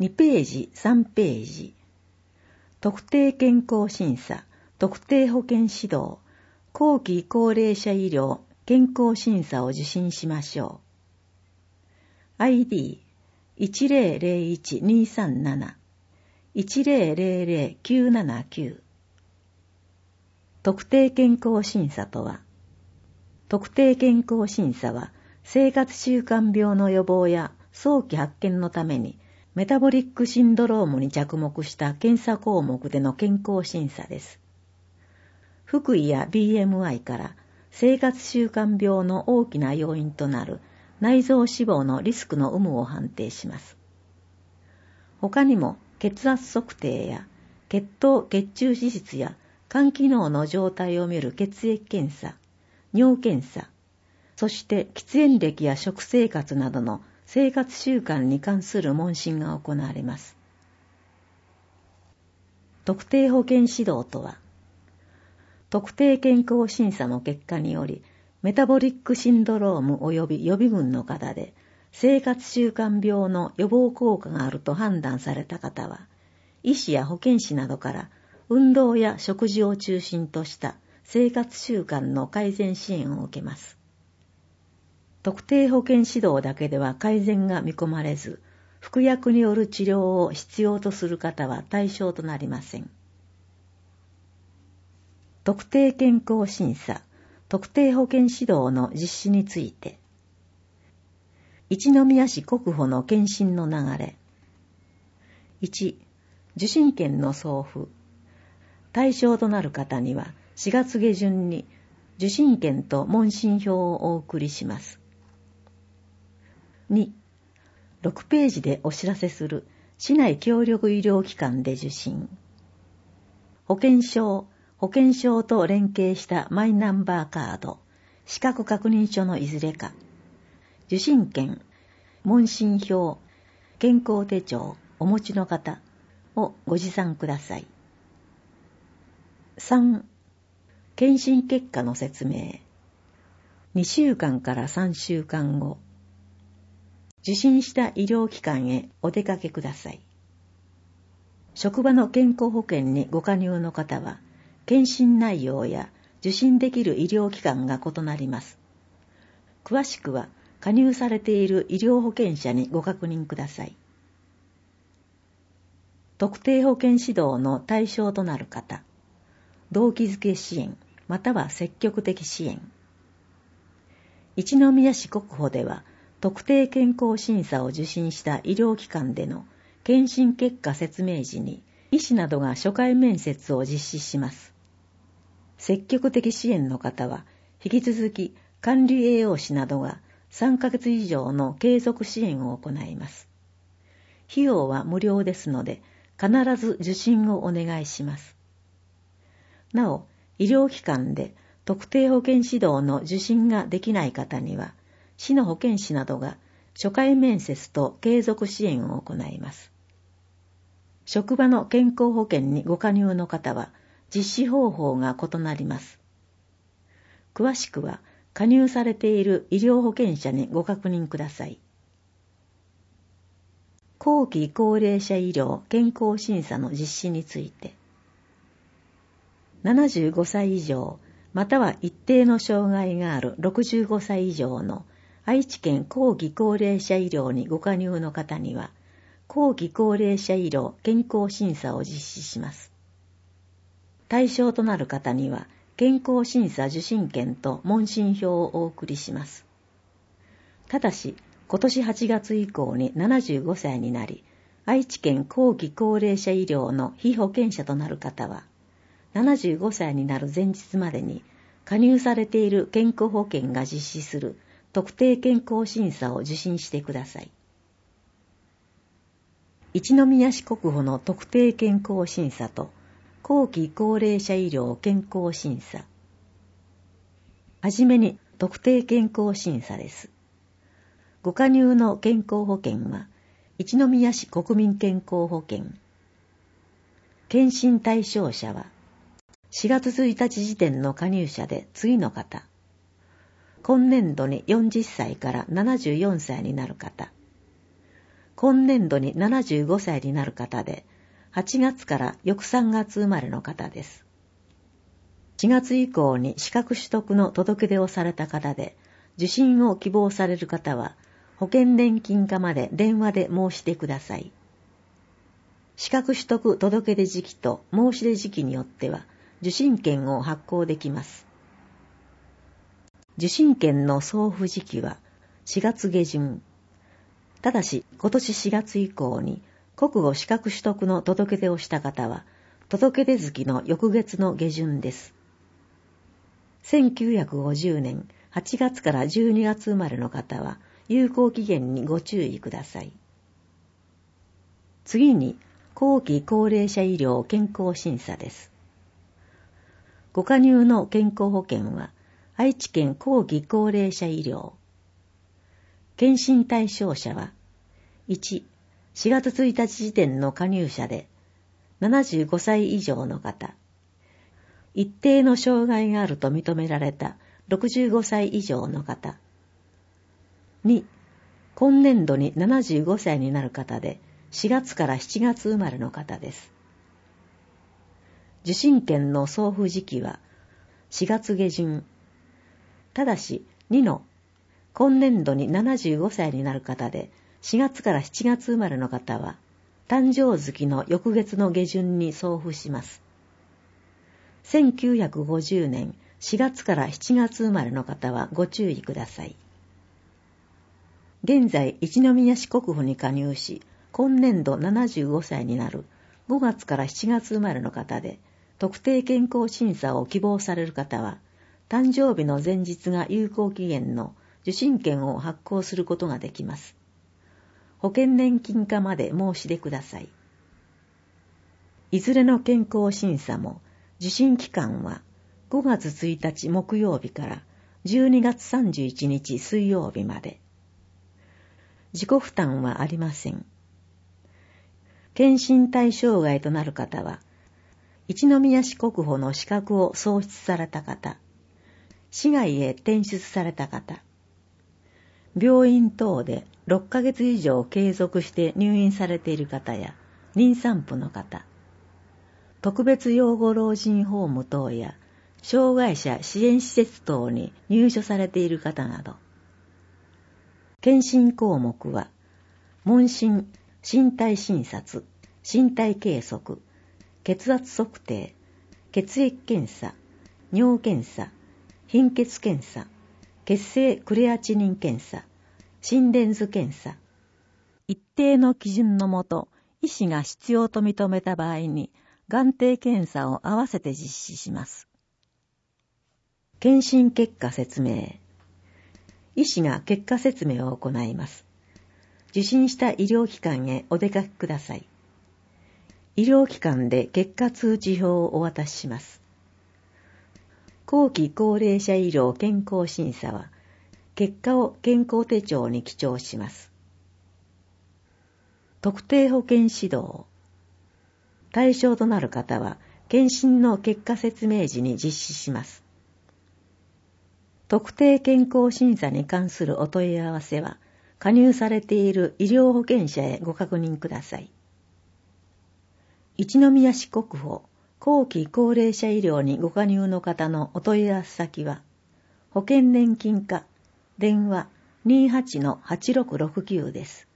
2ページ、3ページ。特定健康審査、特定保健指導、後期高齢者医療、健康審査を受診しましょう。ID1001-237 1000-979。特定健康審査とは、特定健康審査は生活習慣病の予防や早期発見のためにメタボリックシンドロームに着目した検査項目での健康審査です。腹囲や BMI から生活習慣病の大きな要因となる内臓脂肪のリスクの有無を判定します。他にも血圧測定や血糖血中脂質や肝機能の状態を見る血液検査、尿検査、そして喫煙歴や食生活などの生活習慣に関する問診が行われます。特定保健指導とは、特定健康審査の結果により、メタボリックシンドローム及び予備群の方で、生活習慣病の予防効果があると判断された方は、医師や保健師などから運動や食事を中心とした生活習慣の改善支援を受けます。特定保健指導だけでは改善が見込まれず、服薬による治療を必要とする方は対象となりません。特定健康審査、特定保健指導の実施について、一宮市国保の検診の流れ。1、受診券の送付。対象となる方には4月下旬に受診券と問診票をお送りします。2、6ページでお知らせする市内協力医療機関で受診。保険証と連携したマイナンバーカード、資格確認書のいずれか、受診券、問診票、健康手帳お持ちの方をご持参ください。3、検診結果の説明。2週間から3週間後、受診した医療機関へお出かけください。職場の健康保険にご加入の方は、検診内容や受診できる医療機関が異なります。詳しくは、加入されている医療保険者にご確認ください。特定保険指導の対象となる方、動機づけ支援または積極的支援。一宮市国保では、特定健康審査を受診した医療機関での検診結果説明時に、医師などが初回面接を実施します。積極的支援の方は、引き続き管理栄養士などが3ヶ月以上の継続支援を行います。費用は無料ですので、必ず受診をお願いします。なお、医療機関で特定保健指導の受診ができない方には、市の保健師などが初回面接と継続支援を行います。職場の健康保険にご加入の方は、実施方法が異なります。詳しくは、加入されている医療保険者にご確認ください。後期高齢者医療健康審査の実施について、75歳以上、または一定の障害がある65歳以上の愛知県後期高齢者医療にご加入の方には、後期高齢者医療健康審査を実施します。対象となる方には、健康審査受診券と問診票をお送りします。ただし、今年8月以降に75歳になり、愛知県後期高齢者医療の被保険者となる方は、75歳になる前日までに加入されている健康保険が実施する特定健康審査を受診してください。一宮市国保の特定健康審査と後期高齢者医療健康審査。はじめに特定健康審査です。ご加入の健康保険は、一宮市国民健康保険。検診対象者は、4月1日時点の加入者で次の方。今年度に40歳から74歳になる方。 今年度に75歳になる方で、8月から翌3月生まれの方です。4月以降に資格取得の届け出をされた方で、受診を希望される方は、保険年金課まで電話で申し出ください。資格取得届け出時期と申し出時期によっては、受診券を発行できます。受診券の送付時期は4月下旬。ただし、今年4月以降に国語資格取得の届け出をした方は、届け出月の翌月の下旬です。1950年8月から12月生まれの方は、有効期限にご注意ください。次に、後期高齢者医療健康審査です。ご加入の健康保険は、愛知県後期高齢者医療。検診対象者は、1、4月1日時点の加入者で、75歳以上の方、一定の障害があると認められた65歳以上の方、2、今年度に75歳になる方で、4月から7月生まれの方です。受診券の送付時期は4月下旬。ただし、2の今年度に75歳になる方で、4月から7月生まれの方は、誕生月の翌月の下旬に送付します。1950年4月から7月生まれの方はご注意ください。現在、一宮市国府に加入し、今年度75歳になる5月から7月生まれの方で、特定健康審査を希望される方は、誕生日の前日が有効期限の受診券を発行することができます。保険年金課まで申し出ください。いずれの健康審査も、受診期間は5月1日木曜日から12月31日水曜日まで。自己負担はありません。検診対象外となる方は、一宮市国保の資格を喪失された方、市外へ転出された方、病院等で6ヶ月以上継続して入院されている方や、妊産婦の方、特別養護老人ホーム等や、障害者支援施設等に入所されている方など、検診項目は、問診、身体診察、身体計測、血圧測定、血液検査、尿検査、貧血検査、血清クレアチニン検査、心電図検査。一定の基準のもと、医師が必要と認めた場合に、眼底検査を合わせて実施します。検診結果説明。医師が結果説明を行います。受診した医療機関へお出かけください。医療機関で結果通知表をお渡しします。後期高齢者医療健康審査は、結果を健康手帳に記帳します。特定保険指導。対象となる方は、検診の結果説明時に実施します。特定健康審査に関するお問い合わせは、加入されている医療保険者へご確認ください。一宮市国保後期高齢者医療にご加入の方のお問い合わせ先は、保険年金課電話 28-8669 です。